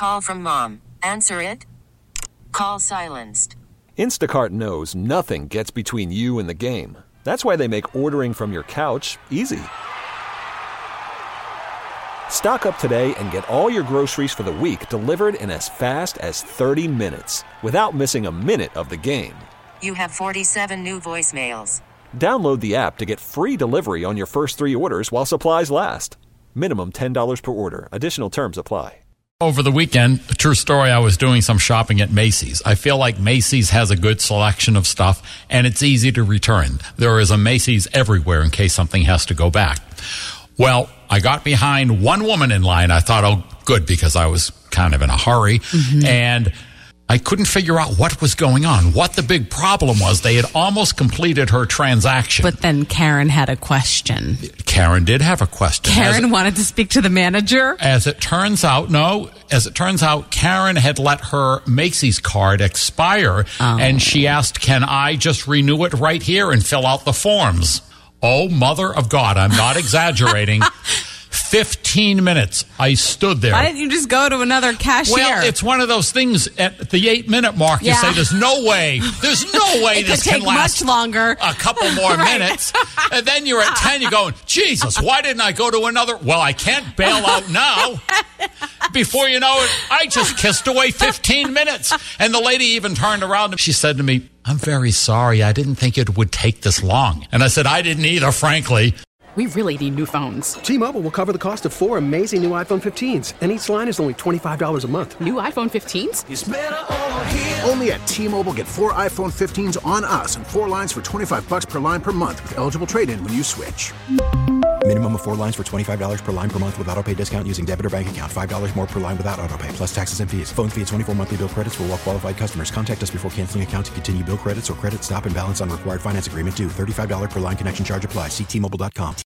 call from mom. Answer it. Call silenced. Instacart knows nothing gets between you and the game. That's why they make ordering from your couch easy. Stock up today and get all your groceries for the week delivered in as fast as 30 minutes without missing a minute of the game. You have 47 new voicemails. Download the app to get free delivery on your first 3 orders while supplies last. Minimum $10 per order. Additional terms apply. Over the weekend, a true story, I was doing some shopping at Macy's. I feel like Macy's has a good selection of stuff, and it's easy to return. There is a Macy's everywhere in case something has to go back. Well, I got behind one woman in line. I thought, oh, good, because I was kind of in a hurry. Mm-hmm. And I couldn't figure out what was going on, what the big problem was. They had almost completed her transaction. But then Karen had a question. Karen did have a question. Karen wanted to speak to the manager? As it turns out, Karen had let her Macy's card expire, and she asked, can I just renew it right here and fill out the forms? Oh, mother of God, I'm not exaggerating. 15 minutes I stood there. Why didn't you just go to another cashier? Well, it's one of those things at the 8-minute mark. You say, there's no way this can last much longer. A couple more minutes. And then you're at 10, you're going, Jesus, why didn't I go to another? Well, I can't bail out now. Before you know it, I just kissed away 15 minutes. And the lady even turned around and she said to me, I'm very sorry. I didn't think it would take this long. And I said, I didn't either, frankly. We really need new phones. T-Mobile will cover the cost of 4 amazing new iPhone 15s, and each line is only $25 a month. New iPhone 15s? It's better over here. Only at T-Mobile, get 4 iPhone 15s on us and 4 lines for $25 per line per month with eligible trade-in when you switch. Minimum of 4 lines for $25 per line per month with autopay discount using debit or bank account. $5 more per line without autopay, plus taxes and fees. Phone fee at 24 monthly bill credits for well-qualified customers. Contact us before canceling account to continue bill credits or credit stop and balance on required finance agreement due. $35 per line connection charge applies. See T-Mobile.com.